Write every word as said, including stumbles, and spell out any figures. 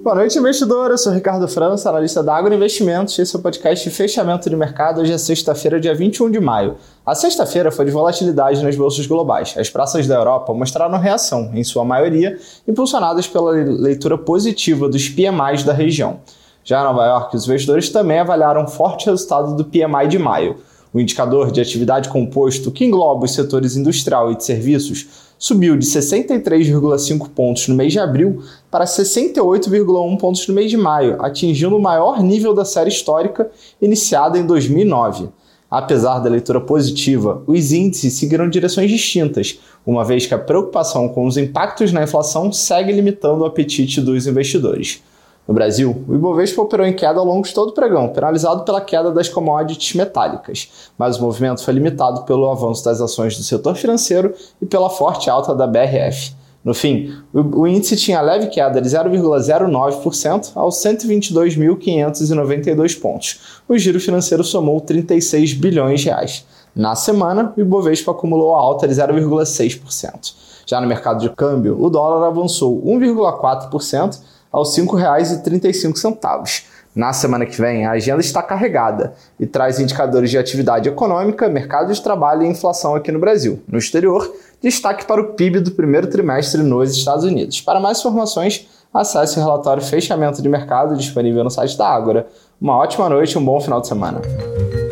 Boa noite, investidor. Eu sou Ricardo França, analista da Ágora Investimentos. Esse é o podcast de fechamento de mercado. Hoje é sexta-feira, dia vinte e um de maio. A sexta-feira foi de volatilidade nas bolsas globais. As praças da Europa mostraram reação, em sua maioria, impulsionadas pela leitura positiva dos P M Is da região. Já em Nova York, os investidores também avaliaram um forte resultado do P M I de maio. O indicador de atividade composto, que engloba os setores industrial e de serviços, subiu de sessenta e três vírgula cinco pontos no mês de abril para sessenta e oito vírgula um pontos no mês de maio, atingindo o maior nível da série histórica iniciada em dois mil e nove. Apesar da leitura positiva, os índices seguiram direções distintas, uma vez que a preocupação com os impactos na inflação segue limitando o apetite dos investidores. No Brasil, o Ibovespa operou em queda ao longo de todo o pregão, penalizado pela queda das commodities metálicas, mas o movimento foi limitado pelo avanço das ações do setor financeiro e pela forte alta da B R F. No fim, o índice tinha leve queda de zero vírgula zero nove por cento aos cento e vinte e dois mil quinhentos e noventa e dois pontos. O giro financeiro somou trinta e seis bilhões de reais. Na semana, o Ibovespa acumulou a alta de zero vírgula seis por cento. Já no mercado de câmbio, o dólar avançou um vírgula quatro por cento aos cinco reais e trinta e cinco centavos. Na semana que vem, a agenda está carregada e traz indicadores de atividade econômica, mercado de trabalho e inflação aqui no Brasil. No exterior, destaque para o P I B do primeiro trimestre nos Estados Unidos. Para mais informações, acesse o relatório Fechamento de Mercado disponível no site da Ágora. Uma ótima noite e um bom final de semana.